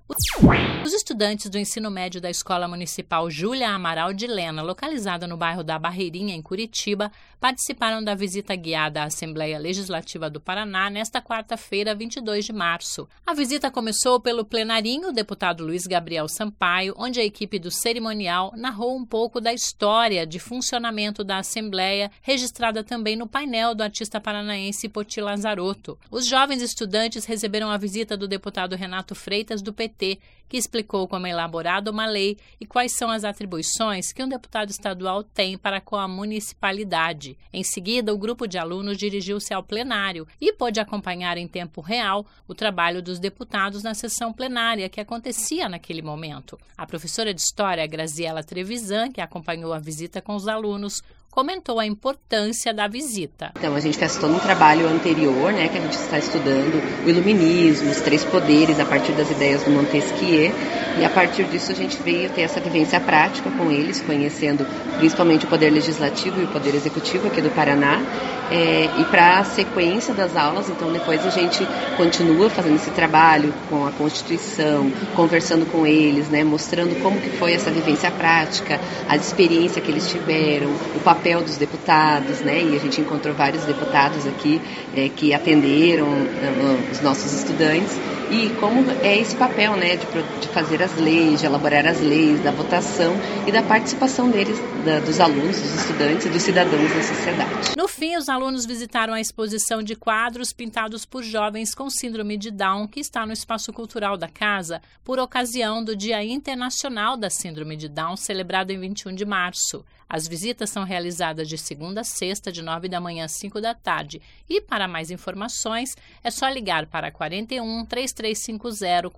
Os estudantes do ensino médio da Escola Municipal Júlia Amaral de Lena, localizada no bairro da Barreirinha, em Curitiba, participaram da visita guiada à Assembleia Legislativa do Paraná nesta quarta-feira, 22 de março. A visita começou pelo plenarinho, o deputado Luiz Gabriel Sampaio, onde a equipe do cerimonial narrou um pouco da história de funcionamento da Assembleia, registrada também no painel do artista paranaense Poti Lazarotto. Os jovens estudantes receberam a visita do deputado Renato Freitas, do PT, que explicou como é elaborada uma lei e quais são as atribuições que um deputado estadual tem para com a municipalidade. Em seguida, o grupo de alunos dirigiu-se ao plenário e pôde acompanhar em tempo real o trabalho dos deputados na sessão plenária que acontecia naquele momento. A professora de História, Graziela Trevisan, que acompanhou a visita com os alunos, comentou a importância da visita. Então, a gente fez todo um trabalho anterior, que a gente está estudando o iluminismo, os três poderes, a partir das ideias do Montesquieu, e a partir disso a gente veio ter essa vivência prática com eles, conhecendo principalmente o poder legislativo e o poder executivo aqui do Paraná, e para a sequência das aulas, então depois a gente continua fazendo esse trabalho com a Constituição, conversando com eles, mostrando como que foi essa vivência prática, a experiência que eles tiveram, o papel dos deputados, e a gente encontrou vários deputados aqui que atenderam os nossos estudantes, e como é esse papel, de fazer as leis, de elaborar as leis, da votação e da participação deles, dos alunos, dos estudantes e dos cidadãos da sociedade. No fim, os alunos visitaram a exposição de quadros pintados por jovens com síndrome de Down, que está no Espaço Cultural da Casa, por ocasião do Dia Internacional da Síndrome de Down, celebrado em 21 de março. As visitas são realizadas de segunda a sexta, de 9 da manhã às 5 da tarde. E para mais informações, é só ligar para 41 3350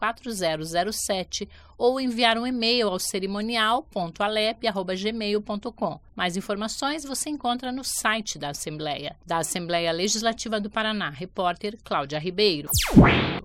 4007 ou enviar um e-mail ao cerimonial.alep@gmail.com. Mais informações você encontra no site da Assembleia Legislativa do Paraná. Repórter Cláudia Ribeiro.